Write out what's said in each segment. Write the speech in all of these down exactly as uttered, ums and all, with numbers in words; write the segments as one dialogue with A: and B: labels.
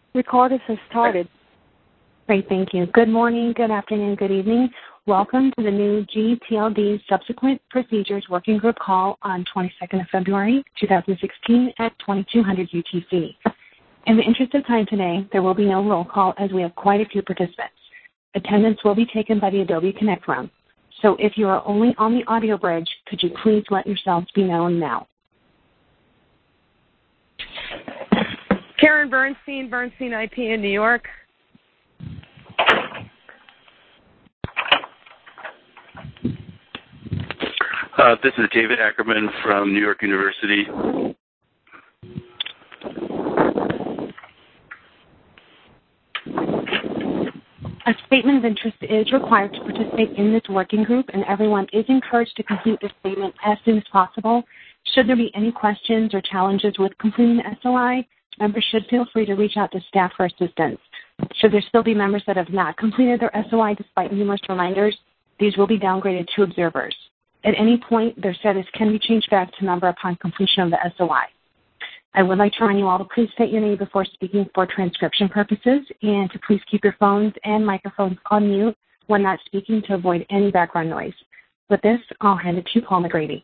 A: Recorders has started. Great, thank you. Good morning, good afternoon, good evening. Welcome to the new G T L D Subsequent Procedures Working Group call on twenty-second of February, two thousand sixteen at twenty-two hundred U T C. In the interest of time today, there will be no roll call as we have quite a few participants. Attendance will be taken by the Adobe Connect room. So if you are only on the audio bridge, could you please let yourselves be known now?
B: Karen Bernstein, Bernstein I P in New York.
C: Uh, this is David Ackerman from New York University.
A: A statement of interest is required to participate in this working group, and everyone is encouraged to complete this statement as soon as possible. Should there be any questions or challenges with completing the S O I, members should feel free to reach out to staff for assistance. Should there still be members that have not completed their S O I despite numerous reminders, these will be downgraded to observers. At any point, their status can be changed back to member upon completion of the S O I. I would like to remind you all to please state your name before speaking for transcription purposes, and to please keep your phones and microphones on mute when not speaking to avoid any background noise. With this, I'll hand it to Paul McGrady.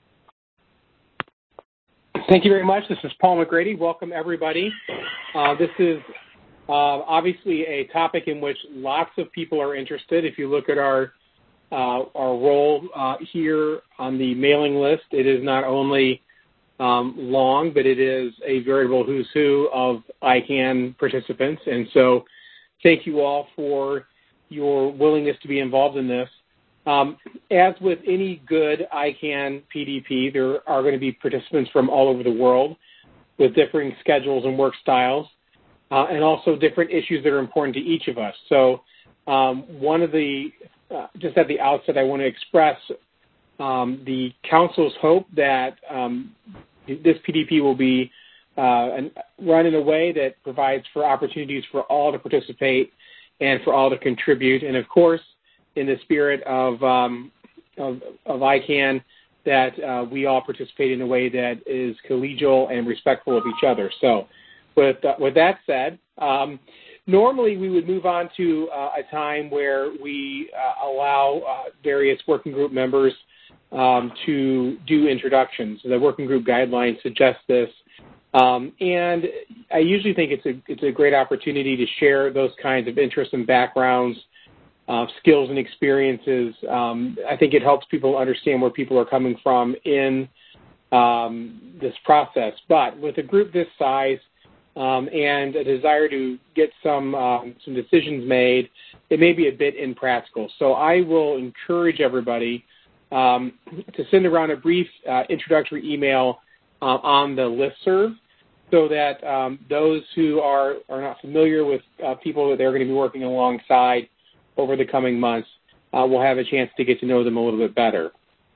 D: Thank you very much. This is Paul McGrady. Welcome, everybody. Uh, this is uh, obviously a topic in which lots of people are interested. If you look at our uh, our role uh, here on the mailing list, it is not only um, long, but it is a veritable who's who of I CAN participants. And so thank you all for your willingness to be involved in this. Um, as with any good I CAN P D P, there are going to be participants from all over the world with differing schedules and work styles, uh, and also different issues that are important to each of us. So um, one of the, uh, just at the outset, I want to express um, the Council's hope that um, this P D P will be uh, run in a way that provides for opportunities for all to participate and for all to contribute. And, of course, in the spirit of, um, of, of I CAN, that uh, we all participate in a way that is collegial and respectful of each other. So with, uh, with that said, um, normally we would move on to uh, a time where we uh, allow uh, various working group members um, to do introductions. The working group guidelines suggest this. Um, and I usually think it's a, it's a great opportunity to share those kinds of interests and backgrounds, Uh, skills and experiences. Um, I think it helps people understand where people are coming from in um, this process. But with a group this size um, and a desire to get some um, some decisions made, it may be a bit impractical. So I will encourage everybody um, to send around a brief uh, introductory email uh, on the listserv, so that um, those who are, are not familiar with uh, people that they're going to be working alongside over the coming months, uh, we'll have a chance to get to know them a little bit better.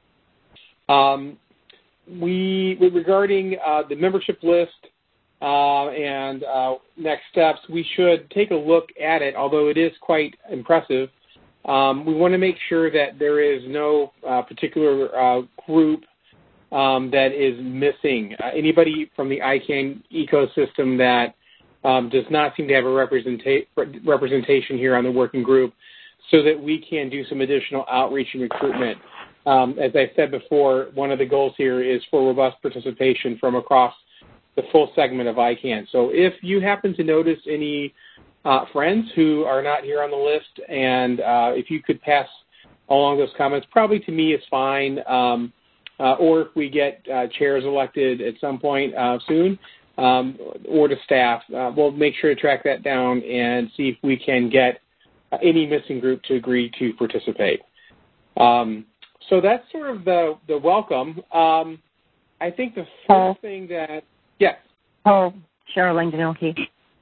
D: Um, we, regarding uh, the membership list uh, and uh, next steps, we should take a look at it, although it is quite impressive. Um, we want to make sure that there is no uh, particular uh, group um, that is missing. Uh, anybody from the I CAN ecosystem that Um, does not seem to have a representa- representation here on the working group, so that we can do some additional outreach and recruitment. Um, as I said before, one of the goals here is for robust participation from across the full segment of I CAN. So if you happen to notice any uh, friends who are not here on the list, and uh, if you could pass along those comments, probably to me is fine, um, uh, or if we get uh, chairs elected at some point uh, soon, Um, or to staff, uh, we'll make sure to track that down and see if we can get uh, any missing group to agree to participate. Um, so that's sort of the, the welcome. Um, I think the first thing that, yes.
E: Oh, Cheryl Langdon here.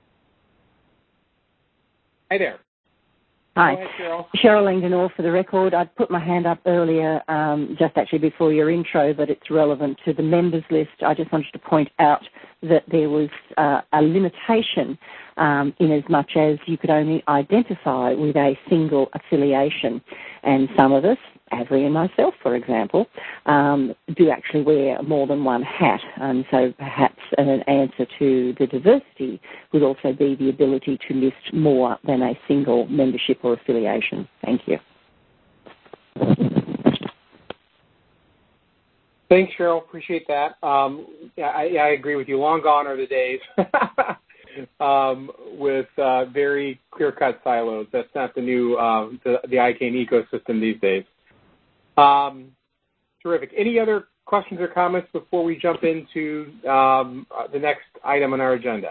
D: Hi there.
E: Hi.
D: Go ahead, Cheryl.
E: Cheryl Langdon, for the record. I'd put my hand up earlier, um, just actually before your intro, but it's relevant to the members list. I just wanted to point out that there was uh, a limitation um, in as much as you could only identify with a single affiliation. And some of us, Avri and myself, for example, um, do actually wear more than one hat. And so perhaps an answer to the diversity would also be the ability to list more than a single membership or affiliation. Thank you.
D: Thanks, Cheryl. Appreciate that. Um, yeah, I, I agree with you. Long gone are the days um, with uh, very clear-cut silos. That's not the new uh, the, the I C A N E ecosystem these days. Um, terrific. Any other questions or comments before we jump into um, the next item on our agenda?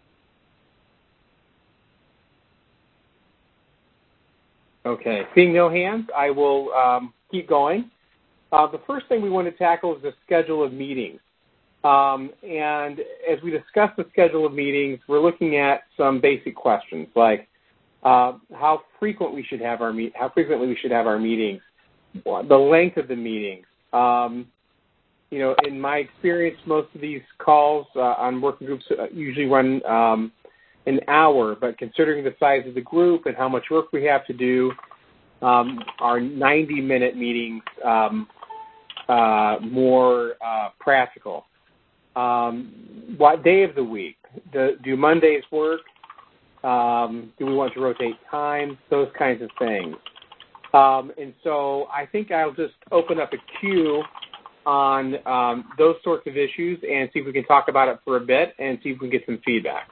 D: Okay. Seeing no hands, I will um, keep going. Uh, the first thing we want to tackle is the schedule of meetings. Um, and as we discuss the schedule of meetings, we're looking at some basic questions like uh, how frequent we should have our meet, how frequently we should have our meetings, the length of the meetings. Um, you know, in my experience, most of these calls uh, on working groups usually run um, an hour, but considering the size of the group and how much work we have to do, um, our ninety-minute meetings um, uh, more uh, practical. Um, what day of the week? Do, do Mondays work? Um, do we want to rotate times? Those kinds of things. Um, and so I think I'll just open up a queue on um, those sorts of issues and see if we can talk about it for a bit and see if we can get some feedback.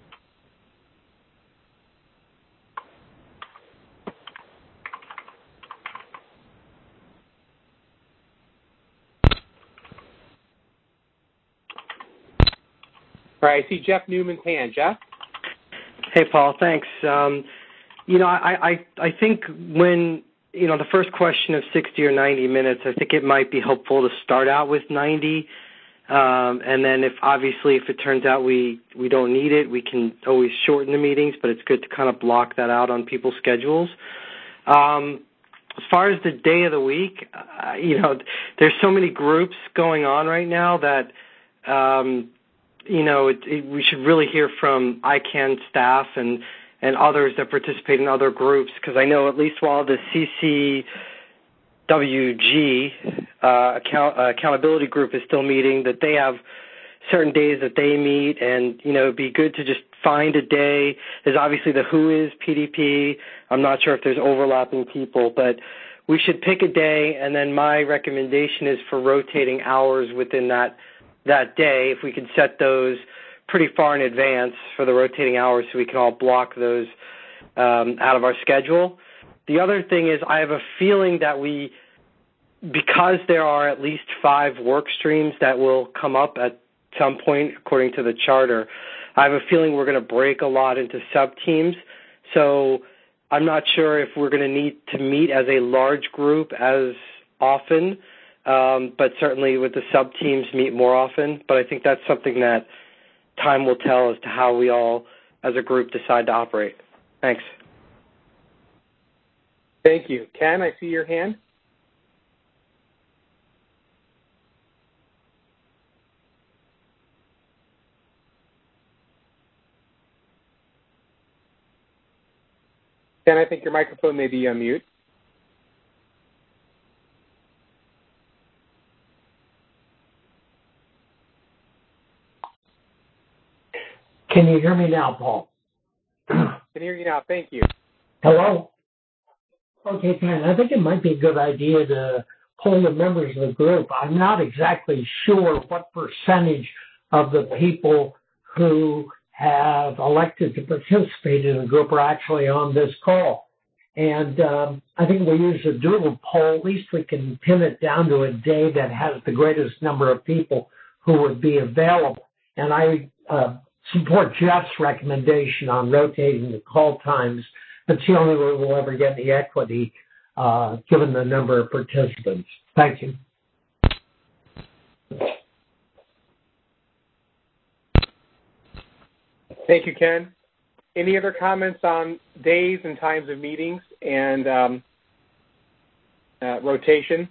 D: All right, I see Jeff Newman's hand. Jeff?
F: Hey, Paul, thanks. Um, you know, I, I, I think when, you know, the first question of sixty or ninety minutes, I think it might be helpful to start out with ninety. Um, and then if obviously if it turns out we, we don't need it, we can always shorten the meetings, but it's good to kind of block that out on people's schedules. Um, as far as the day of the week, uh, you know, there's so many groups going on right now that, um, you know, it, it, we should really hear from I C A N staff and, and others that participate in other groups, because I know at least while the C C W G uh, account, uh, accountability group is still meeting, that they have certain days that they meet, and, you know, it'd be good to just find a day. There's obviously the W H O is P D P. I'm not sure if there's overlapping people, but we should pick a day, and then my recommendation is for rotating hours within that that day, if we could set those pretty far in advance for the rotating hours so we can all block those um, out of our schedule. The other thing is I have a feeling that we, because there are at least five work streams that will come up at some point according to the charter, I have a feeling we're going to break a lot into sub-teams. So I'm not sure if we're going to need to meet as a large group as often, Um, but certainly with the sub-teams meet more often. But I think that's something that time will tell as to how we all, as a group, decide to operate. Thanks.
D: Thank you. Ken, I see your hand. Ken, I think your microphone may be on mute.
G: Can you hear me now, Paul?
D: I can hear you now. Thank you.
G: Hello? Okay, Ken, I think it might be a good idea to poll the members of the group. I'm not exactly sure what percentage of the people who have elected to participate in the group are actually on this call. And um, I think if we use a doodle poll, at least we can pin it down to a day that has the greatest number of people who would be available. And I uh, support Jeff's recommendation on rotating the call times. That's the only way we'll ever get the equity, uh, given the number of participants. Thank you.
D: Thank you, Ken. Any other comments on days and times of meetings and um, uh, rotation?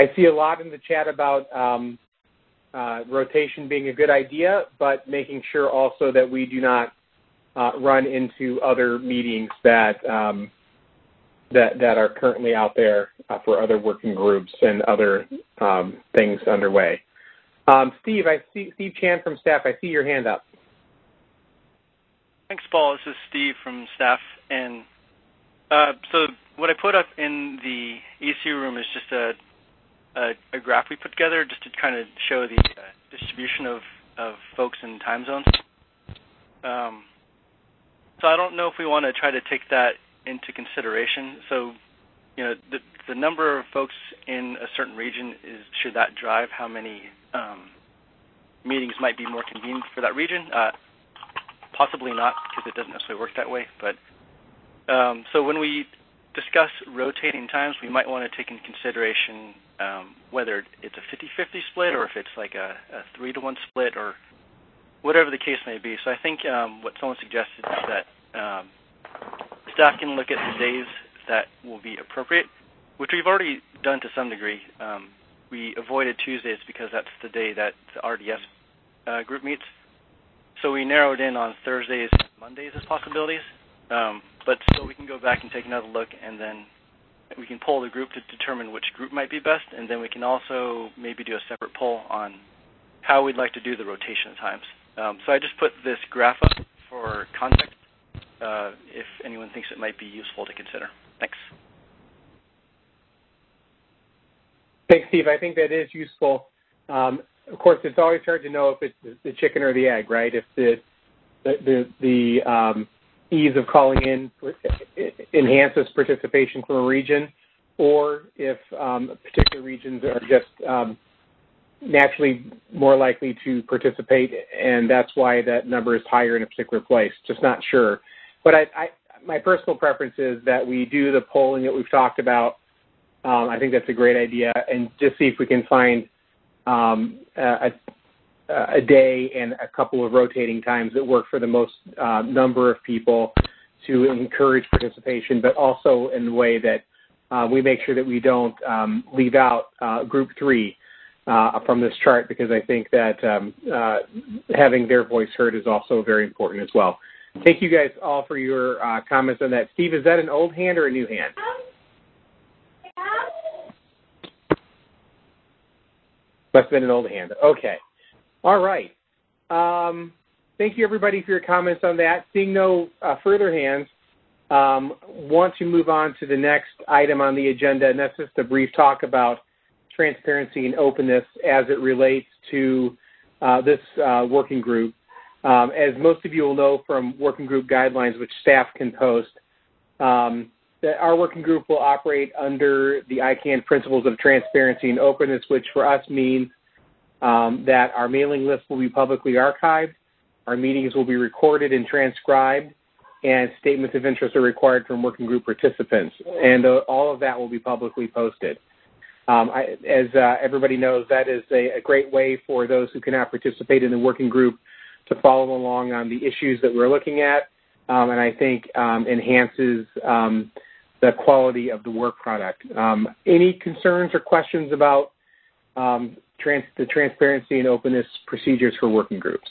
D: I see a lot in the chat about um, uh, rotation being a good idea, but making sure also that we do not uh, run into other meetings that um, that that are currently out there uh, for other working groups and other um, things underway. Um, Steve, I see Steve Chan from staff. I see your hand up.
H: Thanks, Paul. This is Steve from staff, and uh, so what I put up in the E C U room is just a, a, a graph we put together just to kind of show the uh, distribution of, of folks in time zones. Um, so I don't know if we want to try to take that into consideration. So, you know, the, the number of folks in a certain region, is should that drive how many um, meetings might be more convenient for that region? Uh, possibly not, because it doesn't necessarily work that way. But um, so when we discuss rotating times, we might want to take into consideration um, whether it's a fifty-fifty split or if it's like a, a three to one split or whatever the case may be. So I think um, what someone suggested is that um, staff can look at the days that will be appropriate, which we've already done to some degree. Um, we avoided Tuesdays because that's the day that the R D S uh, group meets. So we narrowed in on Thursdays and Mondays as possibilities. Um, but still, we can go back and take another look, and then we can poll the group to determine which group might be best, and then we can also maybe do a separate poll on how we'd like to do the rotation times. Um, so I just put this graph up for context uh, if anyone thinks it might be useful to consider. Thanks.
D: Thanks, Steve. I think that is useful. Um, of course, it's always hard to know if it's the chicken or the egg, right? If the the the, the um, ease of calling in enhances participation from a region, or if um, particular regions are just um, naturally more likely to participate, and that's why that number is higher in a particular place. Just not sure. But I, I, my personal preference is that we do the polling that we've talked about. Um, I think that's a great idea, and just see if we can find um, a, a day and a couple of rotating times that work for the most uh, number of people to encourage participation, but also in a way that uh, we make sure that we don't um, leave out uh, group three uh, from this chart, because I think that um, uh, having their voice heard is also very important as well. Thank you guys all for your uh, comments on that. Steve, is that an old hand or a new hand? Must have been an old hand. Okay. All right. Um, thank you, everybody, for your comments on that. Seeing no uh, further hands, um, want to move on to the next item on the agenda, and that's just a brief talk about transparency and openness as it relates to uh, this uh, working group. Um, as most of you will know from working group guidelines, which staff can post, um, that our working group will operate under the I CANN principles of transparency and openness, which for us means um, that our mailing list will be publicly archived, our meetings will be recorded and transcribed, and statements of interest are required from working group participants. And uh, all of that will be publicly posted. Um, I, as uh, everybody knows, that is a, a great way for those who cannot participate in the working group to follow along on the issues that we're looking at, um, and I think um, enhances um, the quality of the work product. Um, any concerns or questions about um, trans the transparency and openness procedures for working groups?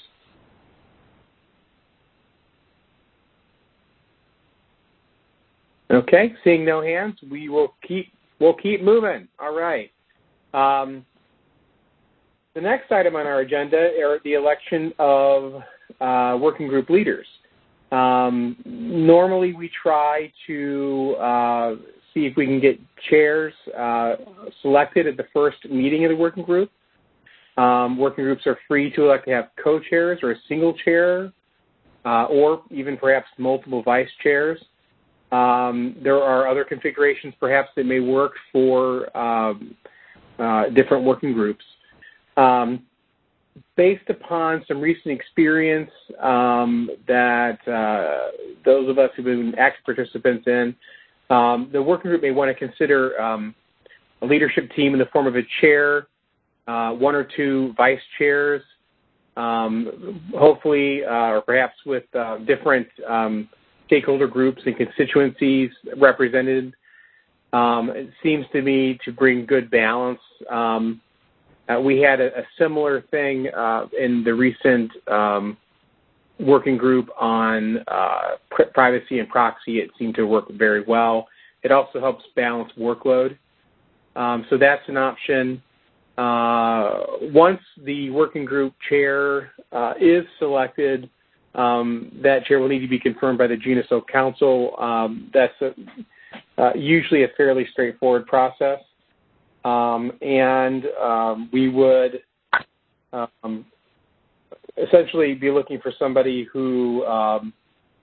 D: Okay, seeing no hands, we will keep we'll keep moving. All right. Um, the next item on our agenda are the election of uh, working group leaders. Um, normally, we try to uh, see if we can get chairs uh, selected at the first meeting of the working group. Um, working groups are free to elect to have co-chairs or a single chair, uh, or even perhaps multiple vice chairs. Um, there are other configurations perhaps that may work for um, uh, different working groups. Um, based upon some recent experience um, that uh, those of us who've been active participants in, um, the working group may want to consider um, a leadership team in the form of a chair, uh, one or two vice chairs, um, hopefully, uh, or perhaps with uh, different um, stakeholder groups and constituencies represented. Um, it seems to me to bring good balance. Um, uh, we had a, a similar thing uh, in the recent um, working group on uh, pr- privacy and proxy. It seemed to work very well. It also helps balance workload. Um, so that's an option. Uh, once the working group chair uh, is selected, um, that chair will need to be confirmed by the G N S O Council. Um, that's a, uh, usually a fairly straightforward process. Um, and um, we would um, essentially be looking for somebody who um,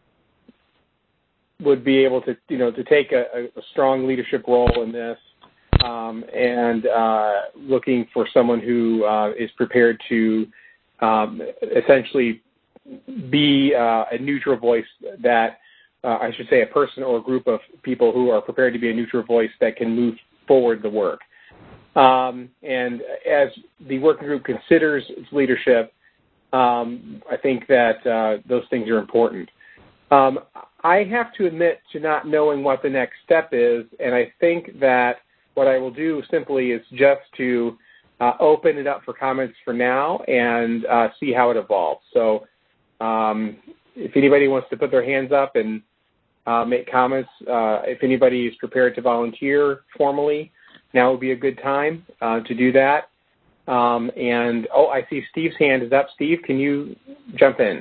D: would be able to, you know, to take a, a strong leadership role in this. Um, and uh, looking for someone who uh, is prepared to um, essentially be uh, a neutral voice that, uh, I should say, a person or a group of people who are prepared to be a neutral voice that can move forward the work. Um, and as the working group considers its leadership, um, I think that uh, those things are important. Um, I have to admit to not knowing what the next step is, and I think that what I will do simply is just to uh, open it up for comments for now and uh, see how it evolves. So um, if anybody wants to put their hands up and uh, make comments, uh, if anybody is prepared to volunteer formally, now would be a good time uh, to do that. Um, and, oh, I see Steve's hand is up. Steve, can you jump in?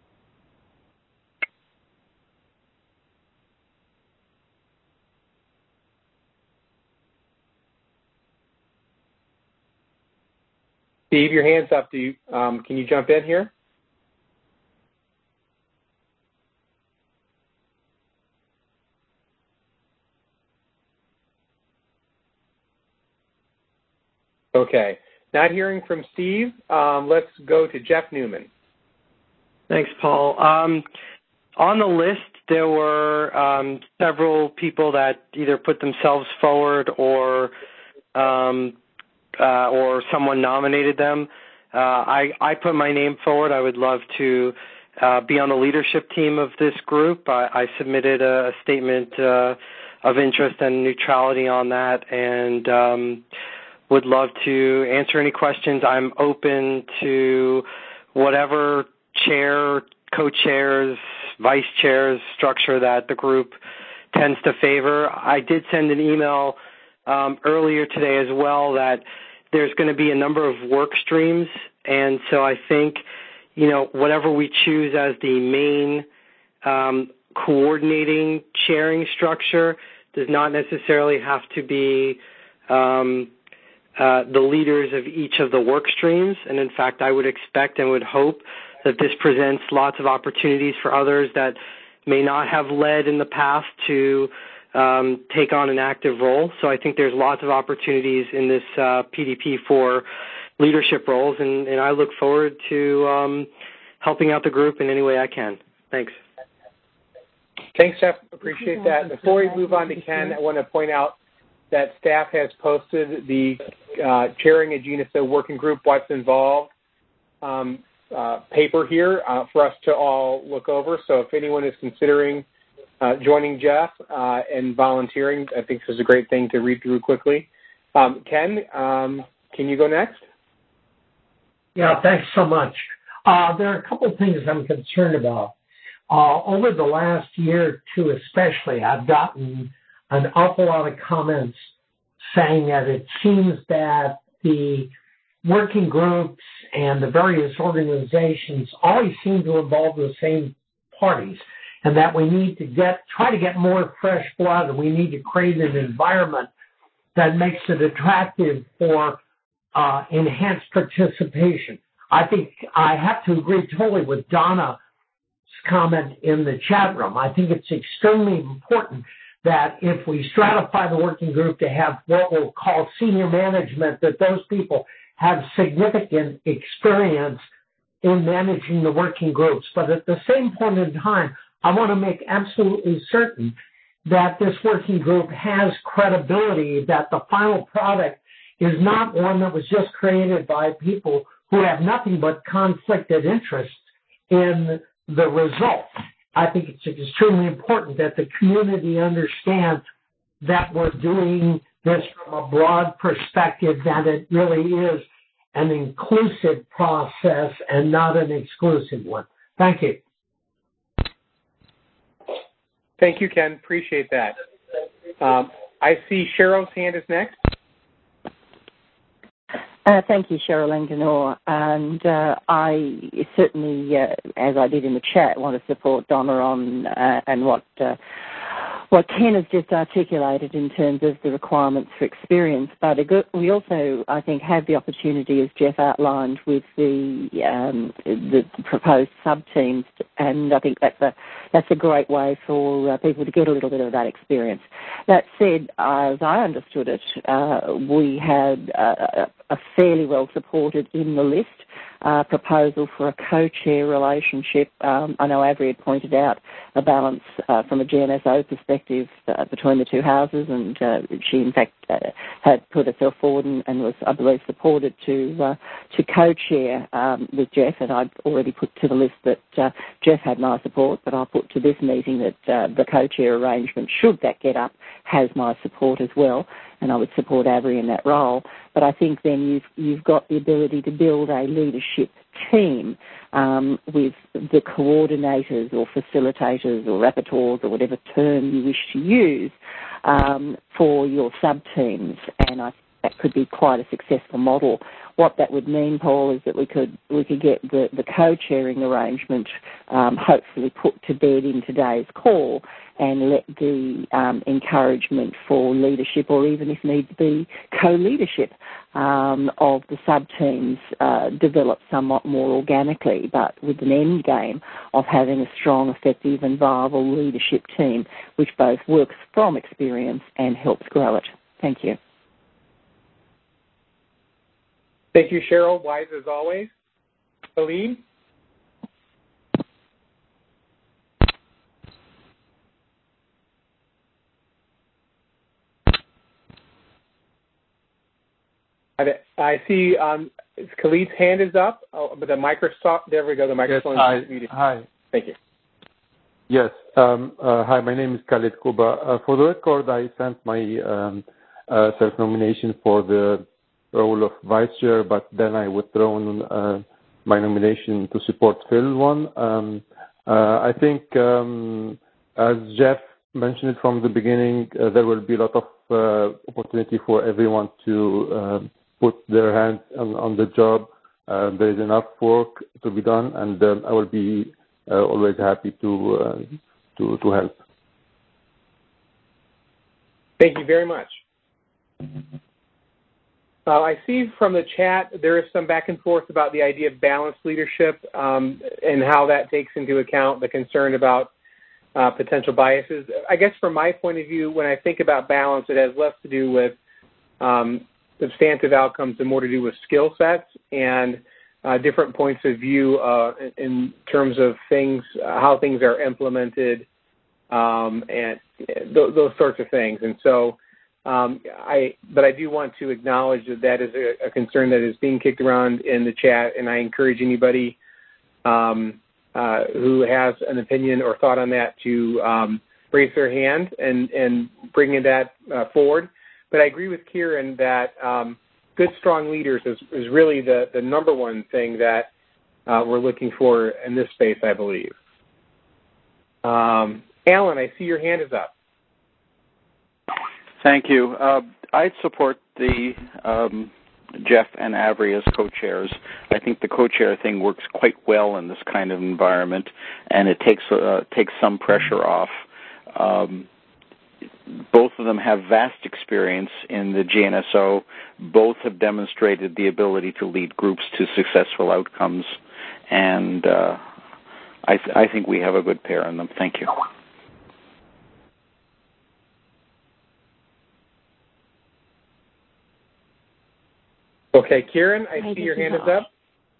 D: Steve, your hand's up. Do you, um, can you jump in here? Okay. Not hearing from Steve. Um, let's go to Jeff Newman.
F: Thanks, Paul. Um, on the list, there were um, several people that either put themselves forward or um, uh, or someone nominated them. Uh, I, I put my name forward. I would love to uh, be on the leadership team of this group. I, I submitted a, a statement uh, of interest and neutrality on that, and um, would love to answer any questions. I'm open to whatever chair, co-chairs, vice chairs structure that the group tends to favor. I did send an email um, earlier today as well that there's going to be a number of work streams, and so I think, you know, whatever we choose as the main um, coordinating chairing structure does not necessarily have to be um, uh, the leaders of each of the work streams. And in fact, I would expect and would hope that this presents lots of opportunities for others that may not have led in the past to um, take on an active role. So I think there's lots of opportunities in this uh, P D P for leadership roles, and, and I look forward to um, helping out the group in any way I can. Thanks.
D: Thanks, Jeff. Appreciate that. Before we move on to Ken, I want to point out that staff has posted the uh, chairing a G N S O working group, what's involved, um, uh, paper here uh, for us to all look over. So if anyone is considering uh, joining Jeff uh, and volunteering, I think this is a great thing to read through quickly. Um, Ken, um, can you go next?
G: Yeah, thanks so much. Uh, there are a couple of things I'm concerned about. Uh, over the last year or two especially, I've gotten an awful lot of comments saying that it seems that the working groups and the various organizations always seem to involve the same parties, and that we need to get try to get more fresh blood, and we need to create an environment that makes it attractive for uh, enhanced participation. I think I have to agree totally with Donna's comment in the chat room. I think it's extremely important that if we stratify the working group to have what we'll call senior management, that those people have significant experience in managing the working groups. But at the same point in time, I want to make absolutely certain that this working group has credibility, that the final product is not one that was just created by people who have nothing but conflicted interests in the result. I think it's extremely important that the community understands that we're doing this from a broad perspective, that it really is an inclusive process and not an exclusive one. Thank you.
D: Thank you, Ken. Appreciate that. Um, I see Cheryl's hand is next.
E: Uh, thank you, Cheryl Langanore. And uh, I certainly, uh, as I did in the chat, want to support Donna on uh, and what uh, what Ken has just articulated in terms of the requirements for experience. But we also, I think, have the opportunity, as Jeff outlined, with the um, the proposed sub-teams, and I think that's a that's a great way for uh, people to get a little bit of that experience. That said, as I understood it, uh, we had uh, a fairly well supported in the list uh, proposal for a co-chair relationship. Um, I know Avery had pointed out a balance uh, from a G N S O perspective uh, between the two houses, and uh, she in fact uh, had put herself forward and, and was, I believe, supported to uh, to co-chair um, with Jeff, and I'd already put to the list that uh, Jeff had my support, but I'll put to this meeting that uh, the co-chair arrangement, should that get up, has my support as well, and I would support Avery in that role. But I think then you've, you've got the ability to build a leadership team um, with the coordinators or facilitators or rapporteurs or whatever term you wish to use um, for your sub-teams, and I think that could be quite a successful model. What that would mean, Paul, is that we could we could get the, the co-chairing arrangement um, hopefully put to bed in today's call, and let the um, encouragement for leadership, or even if need to be co-leadership um, of the sub-teams uh, develop somewhat more organically, but with an end game of having a strong, effective and viable leadership team which both works from experience and helps grow it. Thank you.
D: Thank you, Cheryl. Wise as always. Khalid? I see um, Khalid's hand is up, oh, but the Microsoft, there we go, the microphone
I: yes,
D: is muted.
I: Hi.
D: Thank you.
I: Yes. Um, uh, hi, my name is Khalid Kuba. Uh, for the record, I sent my um, uh, self-nomination for the role of vice chair, but then I withdrawn uh, my nomination to support Phil one. Um, uh, I think, um, as Jeff mentioned it from the beginning, uh, there will be a lot of uh, opportunity for everyone to uh, put their hands on, on the job. Uh, there is enough work to be done, and um, I will be uh, always happy to uh, to to help.
D: Thank you very much. Uh, I see from the chat there is some back and forth about the idea of balanced leadership um, and how that takes into account the concern about uh, potential biases. I guess from my point of view, when I think about balance, it has less to do with um, substantive outcomes and more to do with skill sets and uh, different points of view uh, in terms of things, uh, how things are implemented, um, and th- those sorts of things. And so, Um, I, but I do want to acknowledge that that is a, a concern that is being kicked around in the chat, and I encourage anybody um, uh, who has an opinion or thought on that to um, raise their hand and, and bring that uh, forward. But I agree with Kieran that um, good, strong leaders is, is really the, the number one thing that uh, we're looking for in this space, I believe. Um, Alan, I see your hand is up.
J: Thank you. Uh, I'd support the um, Jeff and Avery as co-chairs. I think the co-chair thing works quite well in this kind of environment, and it takes uh, takes some pressure off. Um, both of them have vast experience in the G N S O. Both have demonstrated the ability to lead groups to successful outcomes, and uh, I, th- I think we have a good pair in them. Thank you.
D: Okay, Kieran, I see your hand is up.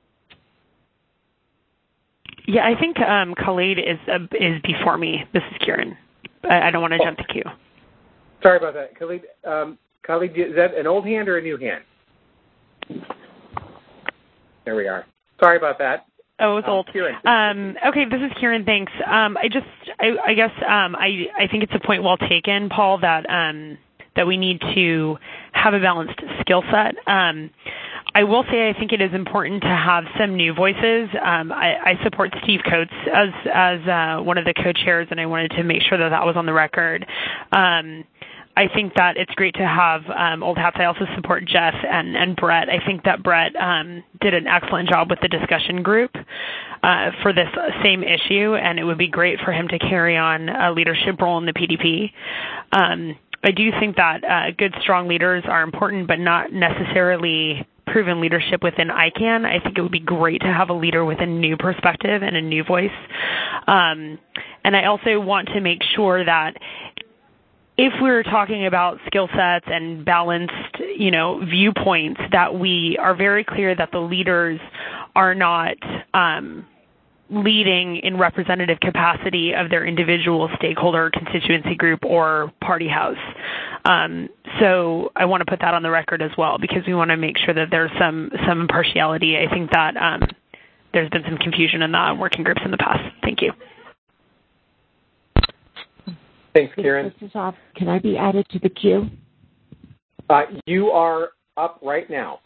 B: Yeah, I think um, Khalid is uh, is before me. This is Kieran. I, I don't want to oh. jump the queue.
D: Sorry about that. Khalid, um, Khalid, is that an old hand or a new hand? There we are. Sorry about that.
B: Oh, it was
D: um,
B: old.
D: Kieran.
B: Um, okay, this is Kieran. Thanks. Um, I just, I, I guess, um, I, I think it's a point well taken, Paul, that um, that we need to have a balanced skill set. Um, I will say I think it is important to have some new voices. Um, I, I support Steve Coates as as uh, one of the co-chairs, and I wanted to make sure that that was on the record. Um, I think that it's great to have um, old hats. I also support Jeff and, and Brett. I think that Brett um, did an excellent job with the discussion group uh, for this same issue, and it would be great for him to carry on a leadership role in the P D P. Um, I do think that uh, good, strong leaders are important, but not necessarily proven leadership within I CANN. I think it would be great to have a leader with a new perspective and a new voice. Um, and I also want to make sure that if we're talking about skill sets and balanced, you know, viewpoints, that we are very clear that the leaders are not um, leading in representative capacity of their individual stakeholder constituency group or party house. Um, so I want to put that on the record as well, because we want to make sure that there's some, some impartiality. I think that um, there's been some confusion in the working groups in the past. Thank you.
D: Thanks, Kieran.
K: This is off. Can I be added to the queue?
D: Uh, you are up right now.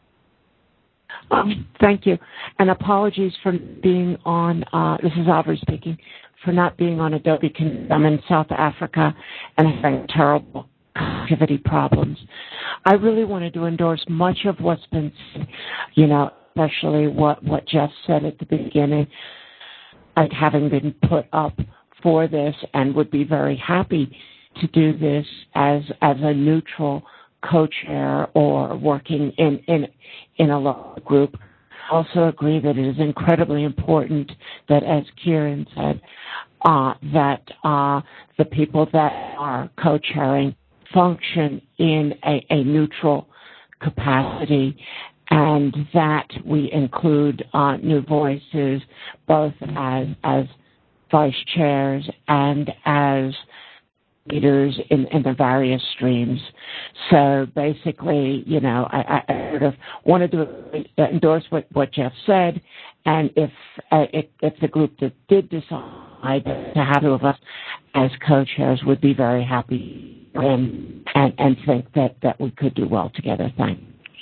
K: Um, thank you. And apologies for being on, uh, this is Aubrey speaking, for not being on Adobe. I'm in South Africa and having terrible connectivity problems. I really wanted to endorse much of what's been said, you know, especially what, what Jeff said at the beginning, like having been put up for this, and would be very happy to do this as as a neutral co-chair or working in in in a local group. Also agree that it is incredibly important that, as Kieran said, uh, that uh, the people that are co-chairing function in a, a neutral capacity, and that we include uh, new voices both as as vice chairs and as leaders in, in the various streams. So basically, you know, I, I sort of wanted to endorse what, what Jeff said, and if, uh, if if the group that did decide to have two of us as co-chairs would be very happy and and, and think that, that we could do well together. Thanks.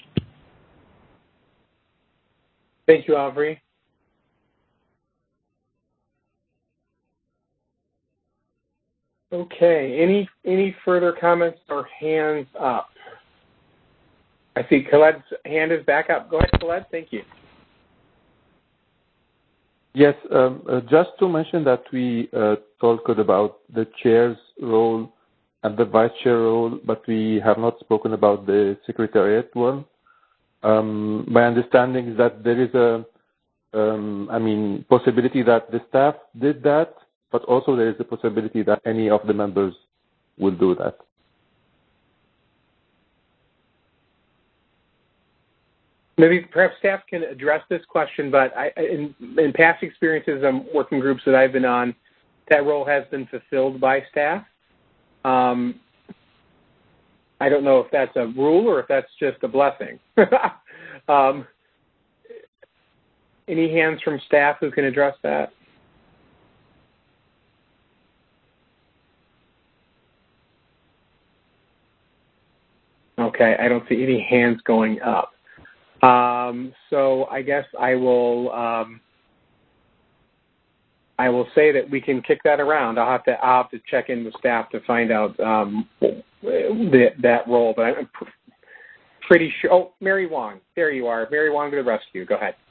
D: Thank you, Aubrey. Okay. Any any further comments or hands up? I see Khaled's hand is back up. Go ahead, Khaled. Thank you.
I: Yes, um, uh, just to mention that we uh, talked about the chair's role and the vice chair role, but we have not spoken about the secretariat one. Um, my understanding is that there is a, um, I mean, possibility that the staff did that, but also there is a possibility that any of the members will do that.
D: Maybe perhaps staff can address this question, but I, in, in past experiences on working groups that I've been on, that role has been fulfilled by staff. Um, I don't know if that's a rule or if that's just a blessing. um, any hands from staff who can address that? Okay, I don't see any hands going up. Um, so I guess I will um, I will say that we can kick that around. I'll have to I'll have to check in with staff to find out um, that that role. But I'm pr- pretty sure. Oh, Mary Wong, there you are. Mary Wong to the rescue. Go ahead.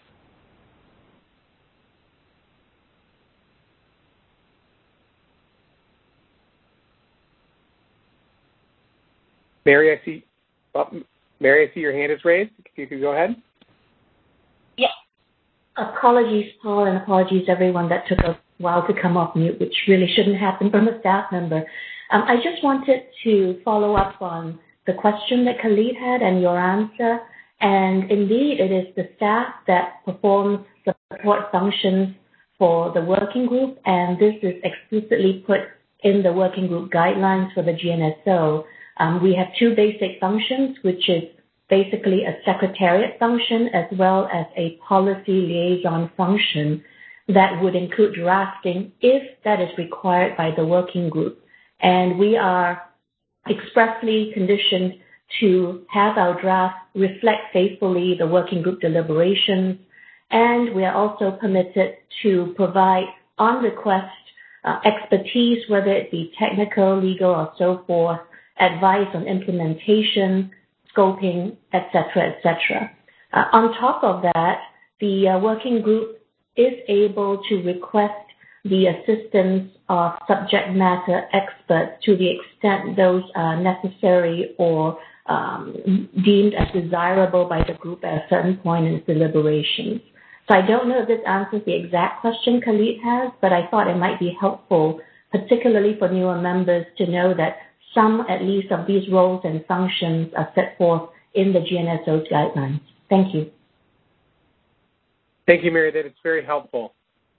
D: Mary, I see. Oh, Mary, I see your hand is raised. You could go ahead.
L: Yes. Apologies, Paul, and apologies everyone that took a while to come off mute, which really shouldn't happen from a staff member. Um, I just wanted to follow up on the question that Khalid had and your answer. And indeed, it is the staff that performs support functions for the working group, and this is explicitly put in the working group guidelines for the G N S O. Um, we have two basic functions, which is basically a secretariat function as well as a policy liaison function that would include drafting if that is required by the working group. And we are expressly conditioned to have our draft reflect faithfully the working group deliberations, and we are also permitted to provide on request uh, expertise, whether it be technical, legal, or so forth, advice on implementation, scoping, et cetera, et cetera. Uh, on top of that, the uh, working group is able to request the assistance of subject matter experts to the extent those are necessary or um, deemed as desirable by the group at a certain point in its deliberations. So I don't know if this answers the exact question Khalid has, but I thought it might be helpful, particularly for newer members, to know that some, at least, of these roles and functions are set forth in the G N S O's guidelines. Thank you.
D: Thank you, Mary. That it's very helpful.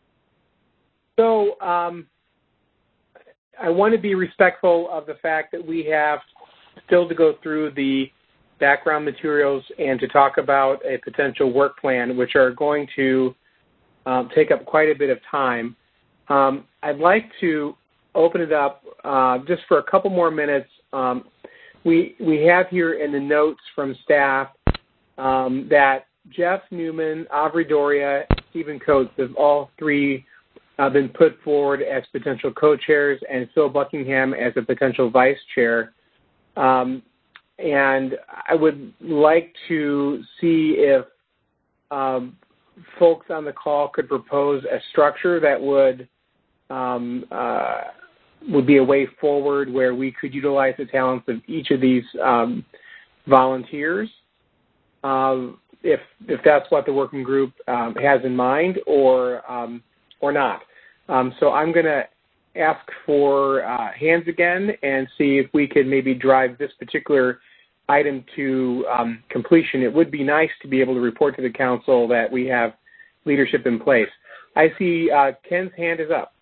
D: So um, I want to be respectful of the fact that we have still to go through the background materials and to talk about a potential work plan, which are going to um, take up quite a bit of time. Um, I'd like to open it up uh, just for a couple more minutes. Um, we we have here in the notes from staff um, that Jeff Newman, Avri Doria, Stephen Coates have all three uh, been put forward as potential co-chairs, and Phil Buckingham as a potential vice chair. Um, and I would like to see if um, folks on the call could propose a structure that would um, uh, would be a way forward where we could utilize the talents of each of these um, volunteers, uh, if if that's what the working group um, has in mind, or um, or not. Um, so I'm going to ask for uh, hands again and see if we could maybe drive this particular item to um, completion. It would be nice to be able to report to the council that we have leadership in place. I see uh, Ken's hand is up.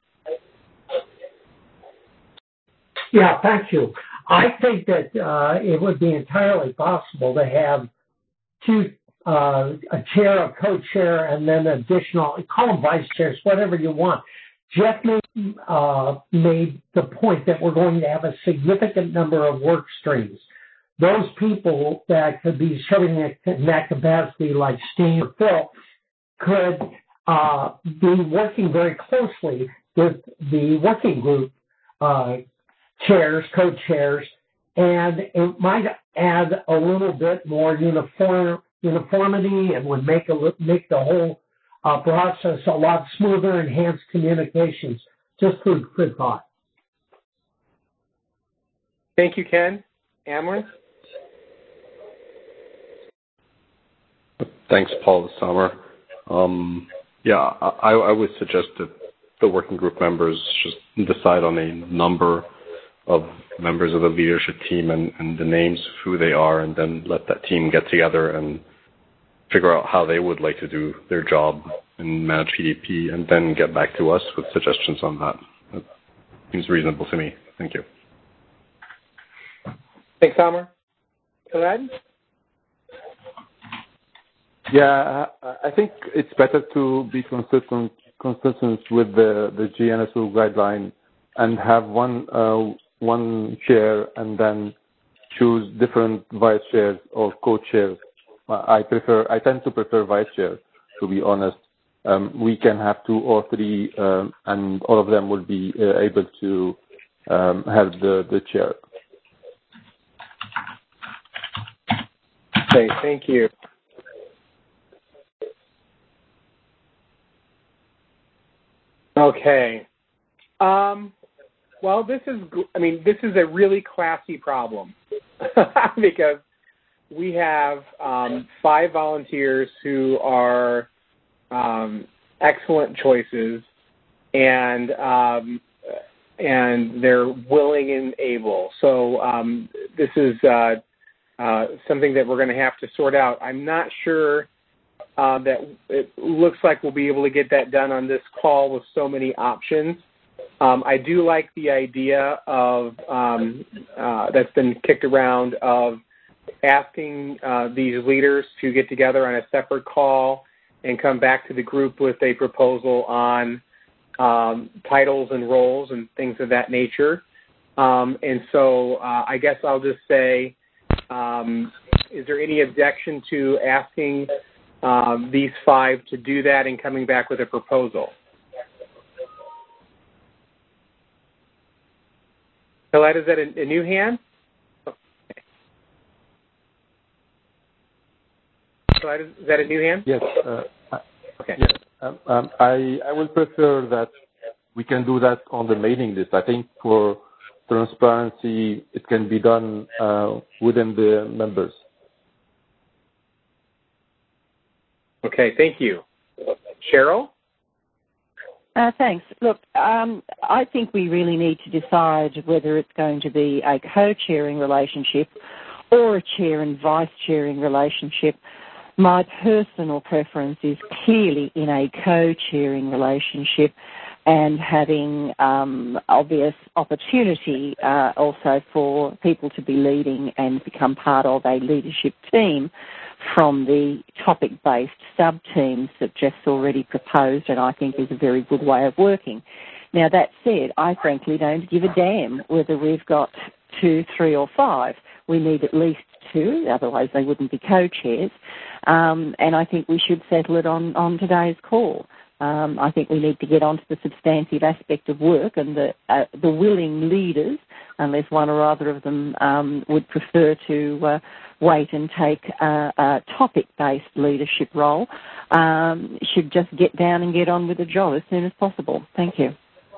G: Yeah, thank you. I think that uh, it would be entirely possible to have two, uh, a chair, a co-chair, and then additional, call them vice chairs, whatever you want. Jeff made, uh, made the point that we're going to have a significant number of work streams. Those people that could be serving in that capacity, like Steve or Phil, could uh, be working very closely with the working group uh, chairs, co-chairs, and it might add a little bit more uniform uniformity and would make a make the whole uh, process a lot smoother, enhanced communications. Just food for thought.
D: Thank you, Ken. Amaranth?
M: Thanks, Paul this summer. Um, yeah, I, I would suggest that the working group members just decide on a number of members of the leadership team and, and the names of who they are, and then let that team get together and figure out how they would like to do their job and manage P D P, and then get back to us with suggestions on that. That seems reasonable to me. Thank you.
D: Thanks, Amar. Khaled?
I: Yeah, I think it's better to be consistent consistent with the, the G N S O guideline and have one uh, one chair and then choose different vice chairs or co-chairs. I prefer, I tend to prefer vice chair, to be honest. Um, we can have two or three, um, and all of them will be uh, able to um, have the, the chair.
D: Okay, thank you. Okay. Um, well, this is, I mean, this is a really classy problem because we have um, five volunteers who are um, excellent choices, and um, and they're willing and able. So um, this is uh, uh, something that we're going to have to sort out. I'm not sure uh, that it looks like we'll be able to get that done on this call with so many options. Um, I do like the idea of um, uh, that's been kicked around of asking uh, these leaders to get together on a separate call and come back to the group with a proposal on um, titles and roles and things of that nature. Um, and so uh, I guess I'll just say, um, is there any objection to asking um, these five to do that and coming back with a proposal? Colette, is that a, a new hand? Okay. Colette, is that a new hand?
I: Yes. Uh,
D: okay.
I: Yes. Um, um, I, I would prefer that we can do that on the mailing list. I think for transparency, it can be done uh, within the members.
D: Okay, thank you. Cheryl?
E: Uh, thanks. Look, um, I think we really need to decide whether it's going to be a co-chairing relationship or a chair and vice-chairing relationship. My personal preference is clearly in a co-chairing relationship and having um, obvious opportunity uh, also for people to be leading and become part of a leadership team from the topic-based sub-teams that Jeff's already proposed, and I think is a very good way of working. Now, that said, I frankly don't give a damn whether we've got two, three or five. We need at least two, otherwise they wouldn't be co-chairs, um, and I think we should settle it on, on today's call. Um, I think we need to get onto the substantive aspect of work and the, uh, the willing leaders, unless one or other of them um, would prefer to uh, wait and take a, a topic-based leadership role, um, should just get down and get on with the job as soon as possible. Thank you.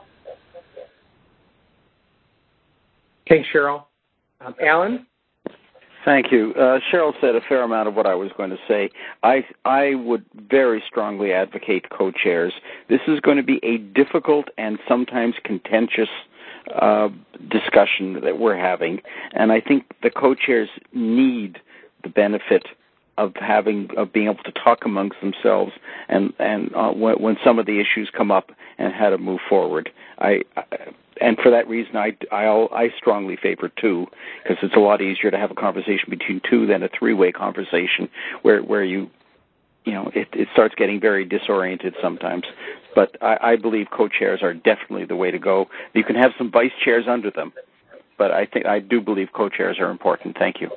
D: Thanks, Cheryl. Um, Alan?
J: Thank you. Uh, Cheryl said a fair amount of what I was going to say. I I would very strongly advocate co-chairs. This is going to be a difficult and sometimes contentious uh, discussion that we're having, and I think the co-chairs need the benefit of having of being able to talk amongst themselves and and uh, when, when some of the issues come up and how to move forward. I, I And for that reason, I, I, I strongly favor two, because it's a lot easier to have a conversation between two than a three-way conversation where, where you, you know, it, it starts getting very disoriented sometimes. But I, I believe co-chairs are definitely the way to go. You can have some vice chairs under them, but I think I do believe co-chairs are important. Thank you.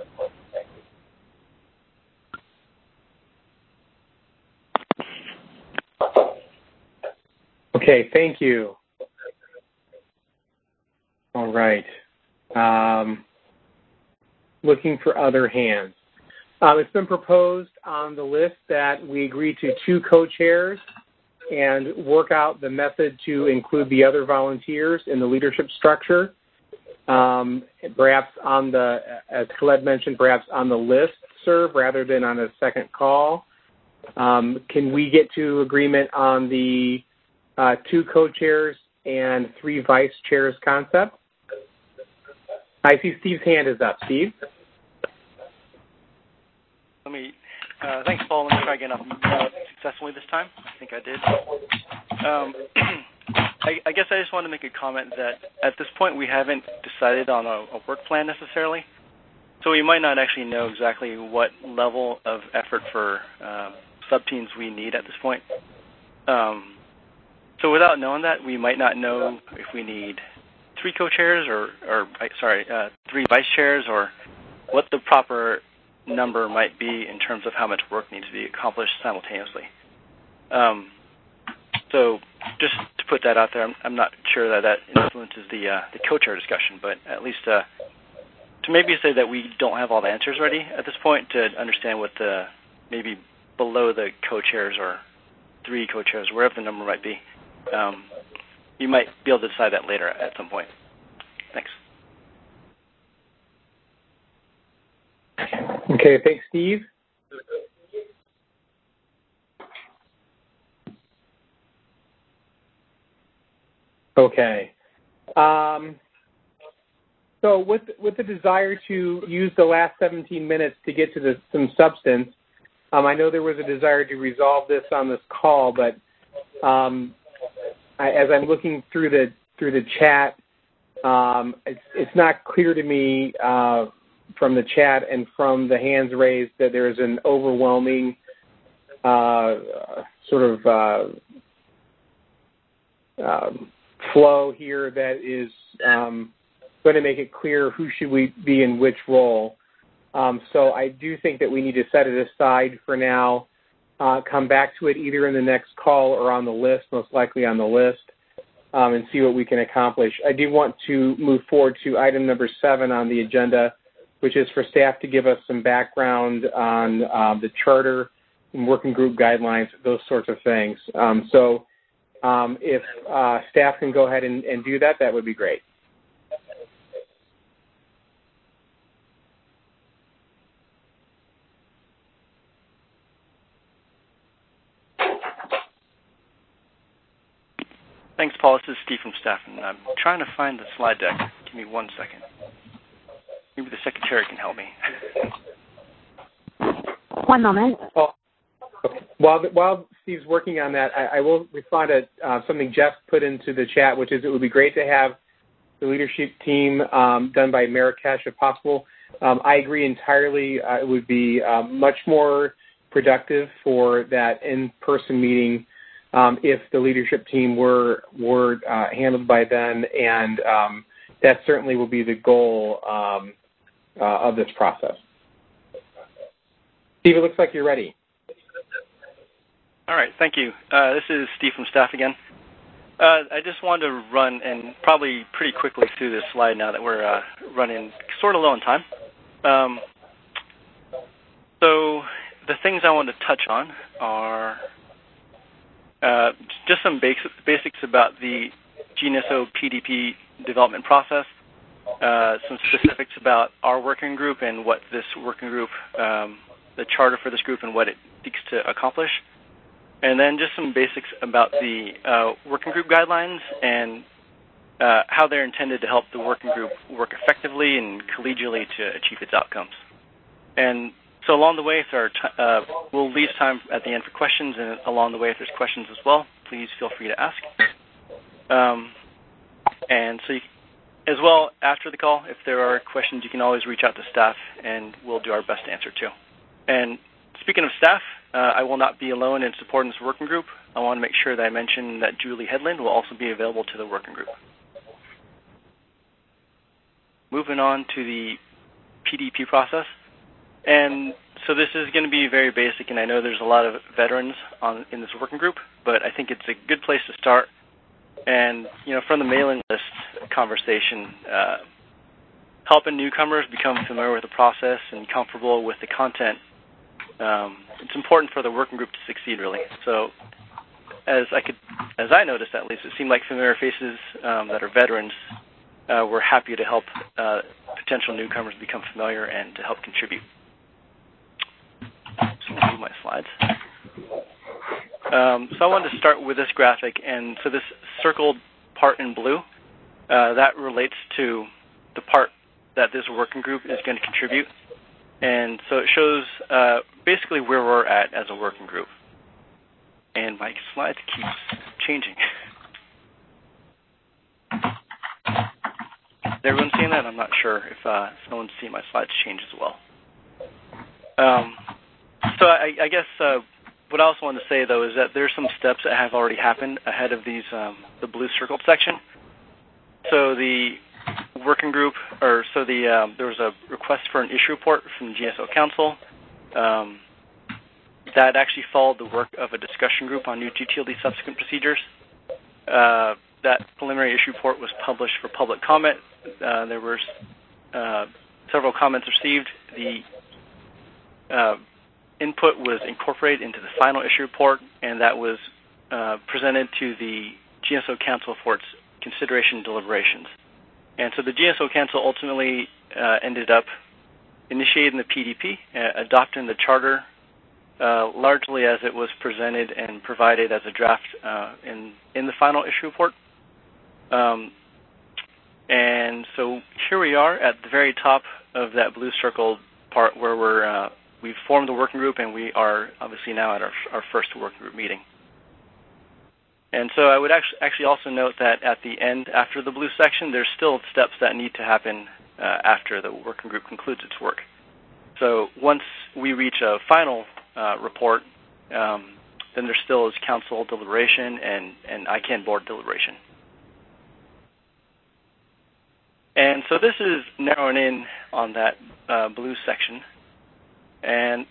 D: Okay, thank you. All right. Um, looking for other hands. Um, it's been proposed on the list that we agree to two co-chairs and work out the method to include the other volunteers in the leadership structure. Um, perhaps on the, as Colette mentioned, perhaps on the list serve rather than on a second call. Um, can we get to agreement on the uh, two co-chairs and three vice chairs concept? I see Steve's hand is up. Steve?
H: Let me, uh, thanks, Paul. Let me try again uh, successfully this time. I think I did. Um, I, I guess I just want to make a comment that at this point we haven't decided on a, a work plan necessarily. So we might not actually know exactly what level of effort for uh, sub-teams we need at this point. Um, so without knowing that, we might not know if we need three co-chairs or, or sorry, uh, three vice chairs, or what the proper number might be in terms of how much work needs to be accomplished simultaneously. Um, so just to put that out there, I'm, I'm not sure that that influences the uh, the co-chair discussion, but at least uh, to maybe say that we don't have all the answers ready at this point to understand what the maybe below the co-chairs or three co-chairs, wherever the number might be. Um, You might be able to decide that later at some point. Thanks.
D: Okay, thanks, Steve. Okay. Um, so with with the desire to use the last seventeen minutes to get to the, some substance, um, I know there was a desire to resolve this on this call, but um, I, as I'm looking through the through the chat, um, it's it's not clear to me uh, from the chat and from the hands raised that there is an overwhelming uh, sort of uh, um, flow here that is um, going to make it clear who should we be in which role. Um, so I do think that we need to set it aside for now, uh, come back to it either in the next call or on the list, most likely on the list, um, and see what we can accomplish. I do want to move forward to item number seven on the agenda, which is for staff to give us some background on uh, the charter and working group guidelines, those sorts of things. Um, so um, if uh, staff can go ahead and, and do that, that would be great.
H: Thanks, Paul. This is Steve from staff, and I'm trying to find the slide deck. Give me one second. Maybe the secretary can help me.
A: One moment.
D: Oh, okay. While while Steve's working on that, I, I will respond to uh, something Jeff put into the chat, which is it would be great to have the leadership team um, done by Marrakesh if possible. Um, I agree entirely. Uh, it would be um, much more productive for that in-person meeting Um, if the leadership team were were uh, handled by then, and um, that certainly will be the goal um, uh, of this process. Steve, it looks like you're ready.
H: All right, thank you. Uh, this is Steve from staff again. Uh, I just wanted to run and probably pretty quickly through this slide now that we're uh, running sort of low on time. Um, so the things I want to touch on are Uh, just some basic, basics about the G N S O P D P development process, uh, some specifics about our working group and what this working group, um, the charter for this group and what it seeks to accomplish, and then just some basics about the uh, working group guidelines and uh, how they're intended to help the working group work effectively and collegially to achieve its outcomes. And So along the way, if there are t- uh, we'll leave time at the end for questions, and along the way, if there's questions as well, please feel free to ask. Um, and so, you, as well, after the call, if there are questions, you can always reach out to staff, and we'll do our best to answer too. And speaking of staff, uh, I will not be alone in supporting this working group. I want to make sure that I mention that Julie Headland will also be available to the working group. Moving on to the P D P process. And so this is going to be very basic, and I know there's a lot of veterans on in this working group, but I think it's a good place to start. And, you know, from the mailing list conversation, uh, helping newcomers become familiar with the process and comfortable with the content, um, it's important for the working group to succeed, really. So as I could, as I noticed at least, it seemed like familiar faces um, that are veterans uh, were happy to help uh, potential newcomers become familiar and to help contribute. So I'll move my slides. Um, so I wanted to start with this graphic, and so this circled part in blue, uh, that relates to the part that this working group is going to contribute. And so it shows uh, basically where we're at as a working group. And my slides keeps changing. Is everyone seeing that? I'm not sure if uh, someone's seeing my slides change as well. Um, So I, I guess uh, what I also want to say, though, is that there's some steps that have already happened ahead of these um, the blue circled section. So the working group, or so the um, there was a request for an issue report from the G N S O Council. Um, that actually followed the work of a discussion group on new G T L D subsequent procedures. Uh, that preliminary issue report was published for public comment. Uh, there were uh, several comments received. The uh, input was incorporated into the final issue report, and that was uh, presented to the G N S O Council for its consideration and deliberations. And so the G N S O Council ultimately uh, ended up initiating the P D P, uh, adopting the charter uh, largely as it was presented and provided as a draft uh, in, in the final issue report. Um, and so here we are at the very top of that blue circled part where we're uh, we've formed the working group, and we are obviously now at our, our first working group meeting. And so I would actually, actually also note that at the end, after the blue section, there's still steps that need to happen uh, after the working group concludes its work. So once we reach a final uh, report, um, then there still is council deliberation and, and I CAN board deliberation. And so this is narrowing in on that uh, blue section. And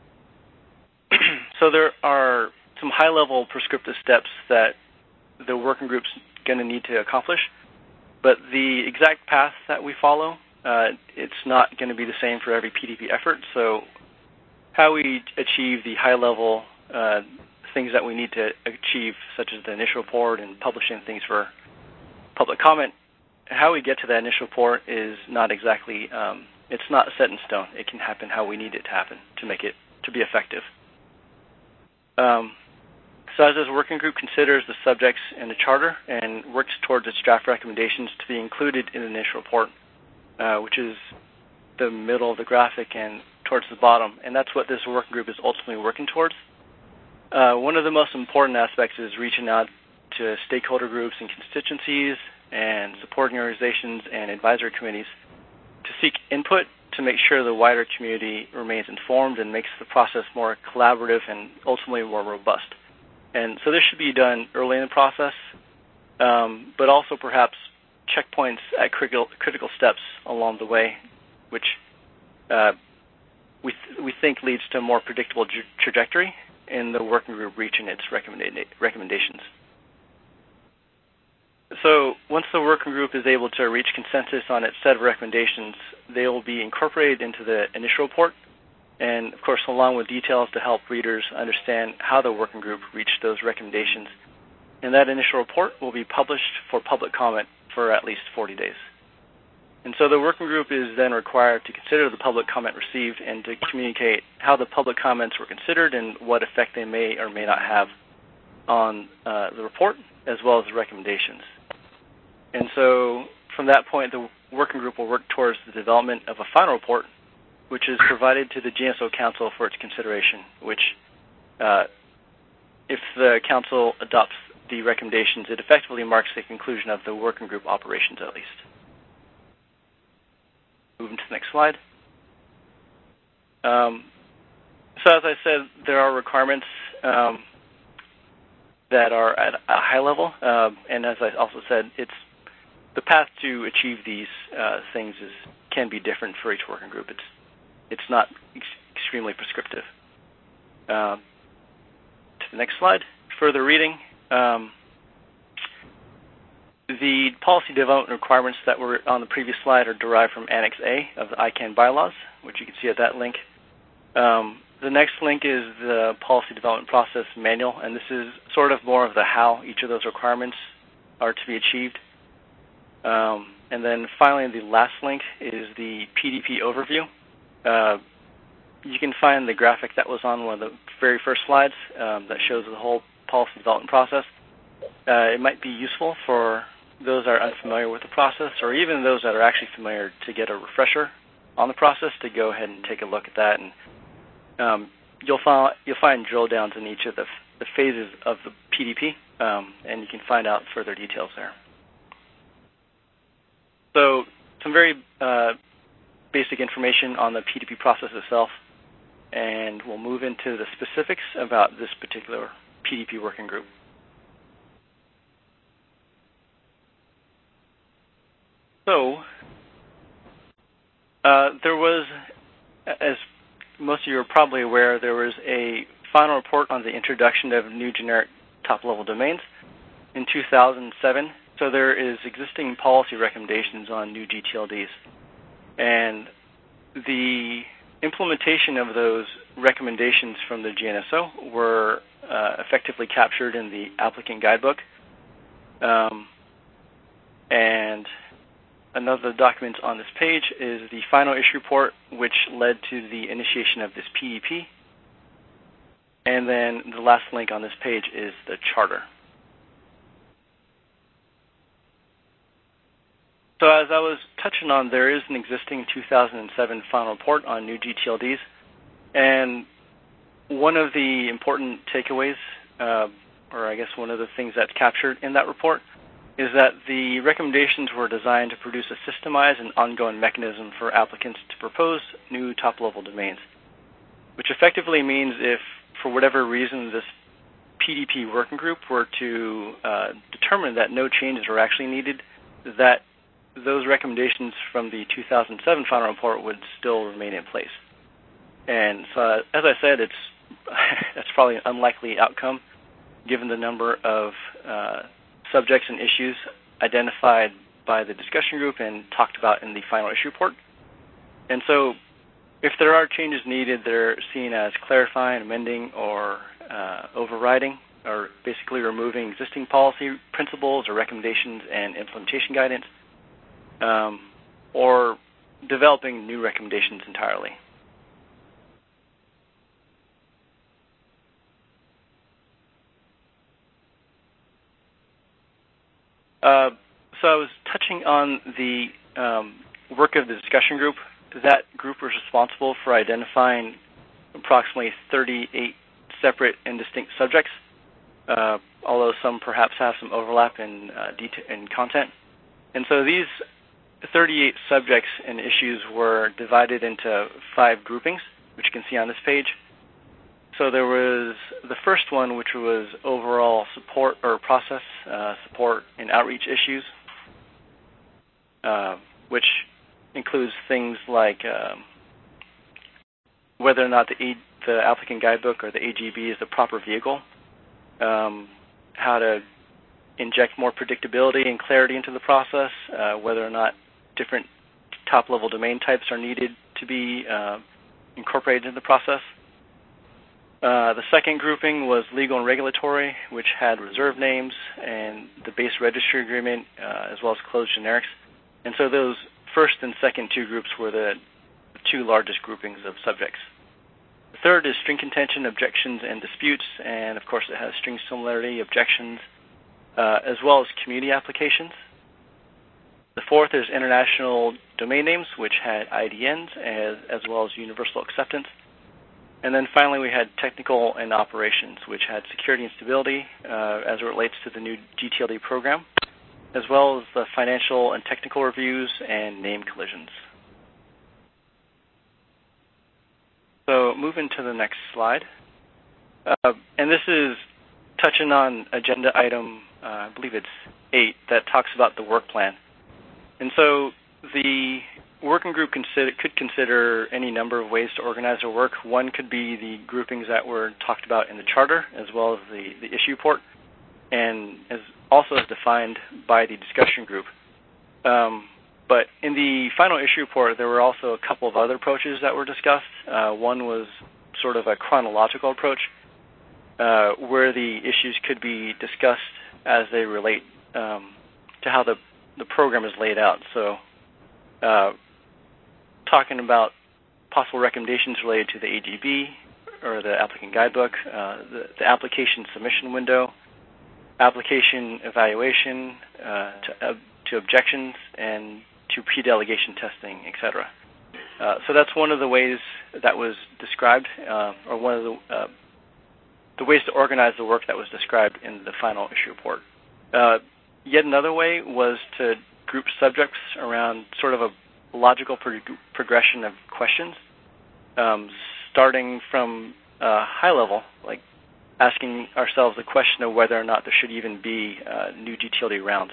H: so there are some high-level prescriptive steps that the working group's going to need to accomplish, but the exact path that we follow, uh, it's not going to be the same for every P D P effort. So how we achieve the high-level uh, things that we need to achieve, such as the initial report and publishing things for public comment, how we get to that initial report is not exactly, um, it's not set in stone. It can happen how we need it to happen to make it, to be effective. Um, so as this working group considers the subjects in the charter and works towards its draft recommendations to be included in the initial report, uh, which is the middle of the graphic and towards the bottom, and that's what this working group is ultimately working towards. Uh, one of the most important aspects is reaching out to stakeholder groups and constituencies and supporting organizations and advisory committees to seek input to make sure the wider community remains informed and makes the process more collaborative and ultimately more robust. And so this should be done early in the process, um, but also perhaps checkpoints at critical, critical steps along the way, which uh, we, th we think leads to a more predictable trajectory in the working group reaching its recommenda recommendations. So once the working group is able to reach consensus on its set of recommendations, they will be incorporated into the initial report, and of course along with details to help readers understand how the working group reached those recommendations. And that initial report will be published for public comment for at least forty days. And so the working group is then required to consider the public comment received and to communicate how the public comments were considered and what effect they may or may not have on uh, the report as well as the recommendations. And so from that point, the working group will work towards the development of a final report, which is provided to the G N S O Council for its consideration, which uh, if the Council adopts the recommendations, it effectively marks the conclusion of the working group operations at least. Moving to the next slide. Um, so as I said, there are requirements um, that are at a high level, uh, and as I also said, it's the path to achieve these uh, things is can be different for each working group. It's it's not ex extremely prescriptive. Uh, to the next slide. Further reading. Um, the policy development requirements that were on the previous slide are derived from Annex A of the I CAN bylaws, which you can see at that link. Um, the next link is the policy development process manual, and this is sort of more of the how each of those requirements are to be achieved. Um, and then finally, the last link is the P D P overview. Uh, you can find the graphic that was on one of the very first slides um, that shows the whole policy development process. Uh, it might be useful for those that are unfamiliar with the process, or even those that are actually familiar, to get a refresher on the process, to go ahead and take a look at that. And um, you'll find you'll find drill downs in each of the, the phases of the P D P, um, and you can find out further details there. So some very uh, basic information on the P D P process itself, and we'll move into the specifics about this particular P D P working group. So uh, there was, as most of you are probably aware, there was a final report on the introduction of new generic top-level domains in two thousand seven. So there is existing policy recommendations on new G T L Ds. And the implementation of those recommendations from the G N S O were uh, effectively captured in the applicant guidebook. Um, and another of the documents on this page is the final issue report, which led to the initiation of this P D P. And then the last link on this page is the charter. So as I was touching on, there is an existing two thousand seven final report on new G T L Ds. And one of the important takeaways, uh, or I guess one of the things that's captured in that report, is that the recommendations were designed to produce a systemized and ongoing mechanism for applicants to propose new top-level domains, which effectively means if, for whatever reason, this P D P working group were to uh, determine that no changes are actually needed, that those recommendations from the two thousand seven final report would still remain in place. And so, uh, as I said, it's that's probably an unlikely outcome given the number of uh, subjects and issues identified by the discussion group and talked about in the final issue report. And so if there are changes needed, they're seen as clarifying, amending, or uh, overriding, or basically removing existing policy principles or recommendations and implementation guidance, um, or developing new recommendations entirely. Uh, so I was touching on the um, work of the discussion group. That group was responsible for identifying approximately thirty-eight separate and distinct subjects, uh, although some perhaps have some overlap in, uh, detail, in content. And so these thirty-eight subjects and issues were divided into five groupings, which you can see on this page. So there was the first one, which was overall support or process uh, support and outreach issues, uh, which includes things like um, whether or not the, a- the applicant guidebook or the A G B is the proper vehicle, um, how to inject more predictability and clarity into the process, uh, whether or not different top-level domain types are needed to be uh, incorporated into the process. Uh, the second grouping was legal and regulatory, which had reserve names and the base registry agreement, uh, as well as closed generics. And so those first and second two groups were the two largest groupings of subjects. The third is string contention, objections, and disputes, and of course it has string similarity, objections, uh, as well as community applications. The fourth is international domain names, which had I D Ns as, as well as universal acceptance. And then finally, we had technical and operations, which had security and stability uh, as it relates to the new G T L D program, as well as the financial and technical reviews and name collisions. So moving to the next slide. Uh, and this is touching on agenda item, uh, I believe it's eight, that talks about the work plan. And so the working group consider, could consider any number of ways to organize their work. One could be the groupings that were talked about in the charter, as well as the, the issue report, and as also as defined by the discussion group. Um, but in the final issue report, there were also a couple of other approaches that were discussed. Uh, one was sort of a chronological approach, uh, where the issues could be discussed as they relate um, to how the, the program is laid out. So uh, talking about possible recommendations related to the A G B or the applicant guidebook, uh, the, the application submission window, application evaluation, uh, to, uh, to objections, and to pre-delegation testing, et cetera. Uh, so that's one of the ways that was described, uh, or one of the, uh, the ways to organize the work that was described in the final issue report. Uh, yet another way was to group subjects around sort of a logical pro- progression of questions, um, starting from uh, high level, like asking ourselves the question of whether or not there should even be uh, new G T L D rounds.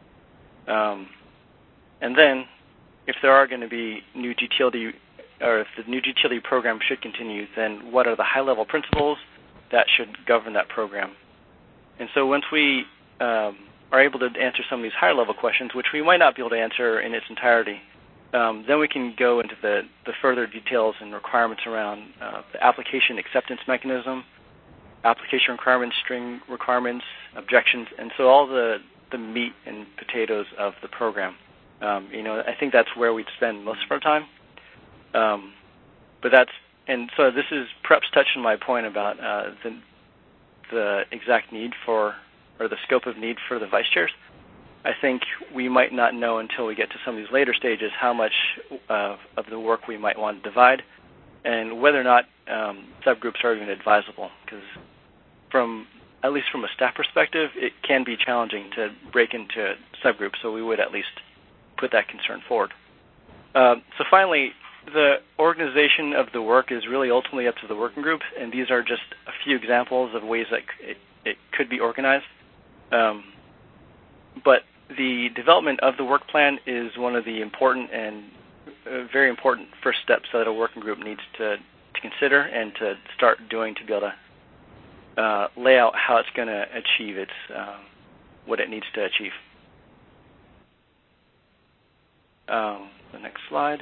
H: Um, and then, if there are going to be new G T L D, or if the new G T L D program should continue, then what are the high-level principles that should govern that program? And so once we um, are able to answer some of these higher-level questions, which we might not be able to answer in its entirety, um, then we can go into the, the further details and requirements around uh, the application acceptance mechanism, application requirements, string requirements, objections, and so all the, the meat and potatoes of the program. Um, you know, I think that's where we'd spend most of our time. Um, but that's, and so this is perhaps touching my point about uh, the, the exact need for, or the scope of need for the vice chairs. I think we might not know until we get to some of these later stages how much uh, of the work we might want to divide, and whether or not um, subgroups are even advisable. Because from at least from a staff perspective, it can be challenging to break into subgroups, so we would at least put that concern forward. Uh, so finally, the organization of the work is really ultimately up to the working group, and these are just a few examples of ways that it, it could be organized. Um, but the development of the work plan is one of the important and uh, very important first steps that a working group needs to, to consider and to start doing to be able to uh, lay out how it's going to achieve its um, what it needs to achieve. Um, the next slide.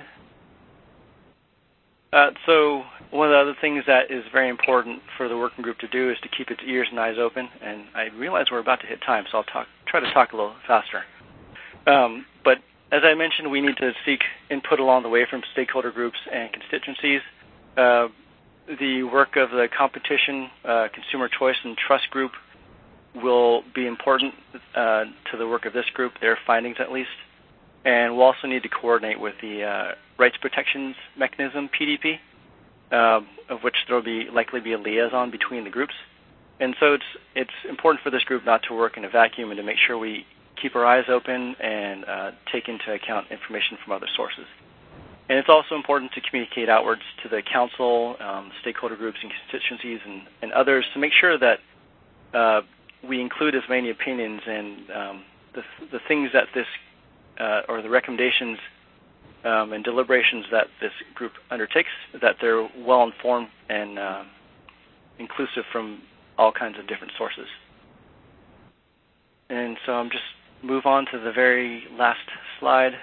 H: Uh, so one of the other things that is very important for the working group to do is to keep its ears and eyes open. And I realize we're about to hit time, so I'll talk, try to talk a little faster. Um, but as I mentioned, we need to seek input along the way from stakeholder groups and constituencies. Uh, the work of the competition, uh, consumer choice, and trust group will be important uh, to the work of this group, their findings at least. And we'll also need to coordinate with the uh, Rights Protections Mechanism, P D P, uh, of which there will be likely be a liaison between the groups. And so it's it's important for this group not to work in a vacuum and to make sure we keep our eyes open and uh, take into account information from other sources. And it's also important to communicate outwards to the council, um, stakeholder groups and constituencies and, and others to make sure that uh, we include as many opinions and um, the, the things that this Uh, or the recommendations um, and deliberations that this group undertakes, that they're well-informed and uh, inclusive from all kinds of different sources. And so I'm just move on to the very last slide.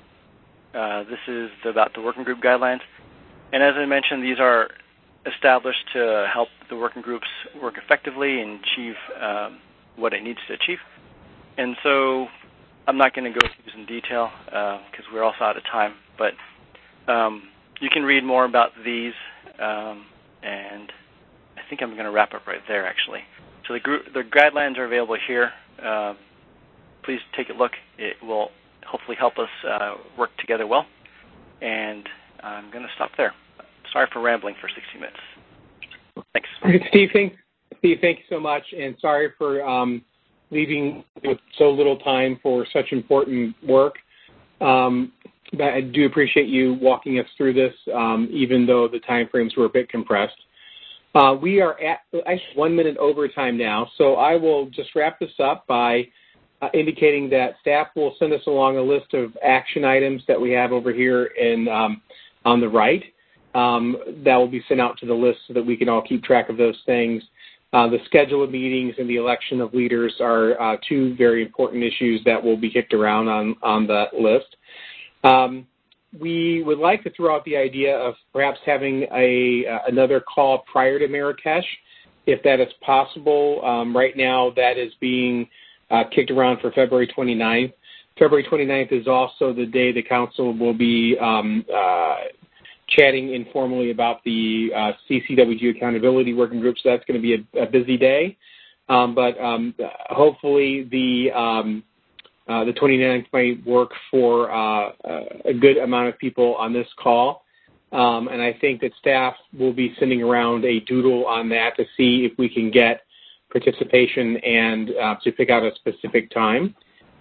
H: Uh, this is about the working group guidelines. And as I mentioned, these are established to help the working groups work effectively and achieve um, what it needs to achieve. And so I'm not going to go through this in detail because uh, we're also out of time, but um, you can read more about these, um, and I think I'm going to wrap up right there, actually. So the, group, the guidelines are available here. Uh, please take a look. It will hopefully help us uh, work together well, and I'm going to stop there. Sorry for rambling for sixty minutes. Thanks.
D: Steve, thank, Steve, thank you so much, and sorry for um, leaving with so little time for such important work. Um, but I do appreciate you walking us through this, um, even though the time frames were a bit compressed. Uh, we are at actually one minute overtime now, so I will just wrap this up by uh, indicating that staff will send us along a list of action items that we have over here in um, on the right. Um, that will be sent out to the list so that we can all keep track of those things. Uh, the schedule of meetings and the election of leaders are uh, two very important issues that will be kicked around on, on that list. Um, we would like to throw out the idea of perhaps having a uh, another call prior to Marrakesh, if that is possible. Um, right now, that is being uh, kicked around for February twenty-ninth. February twenty-ninth is also the day the council will be um, uh, chatting informally about the uh, C C W G Accountability Working Group, so that's going to be a, a busy day. Um, but um, hopefully the um, uh, the twenty-ninth might work for uh, a good amount of people on this call. Um, and I think that staff will be sending around a doodle on that to see if we can get participation and uh, to pick out a specific time.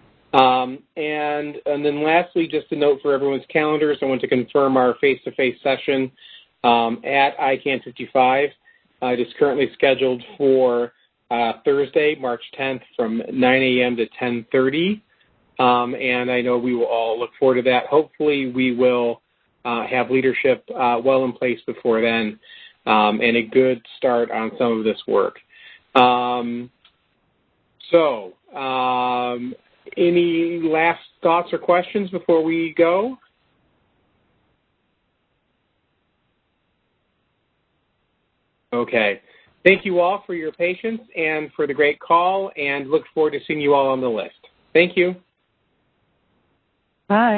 D: Um, and, and then lastly, just a note for everyone's calendars, I want to confirm our face-to-face session um, at I CANN fifty-five. Uh, it is currently scheduled for uh, Thursday, March tenth from nine a.m. to ten thirty. Um, and I know we will all look forward to that. Hopefully we will uh, have leadership uh, well in place before then um, and a good start on some of this work. Um, so, um, any last thoughts or questions before we go? Okay. Thank you all for your patience and for the great call, and look forward to seeing you all on the list. Thank you.
K: Bye.